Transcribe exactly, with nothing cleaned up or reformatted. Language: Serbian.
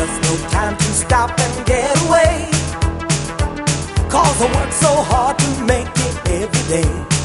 There's no time to stop and get away, 'cause I work so hard to make it every day.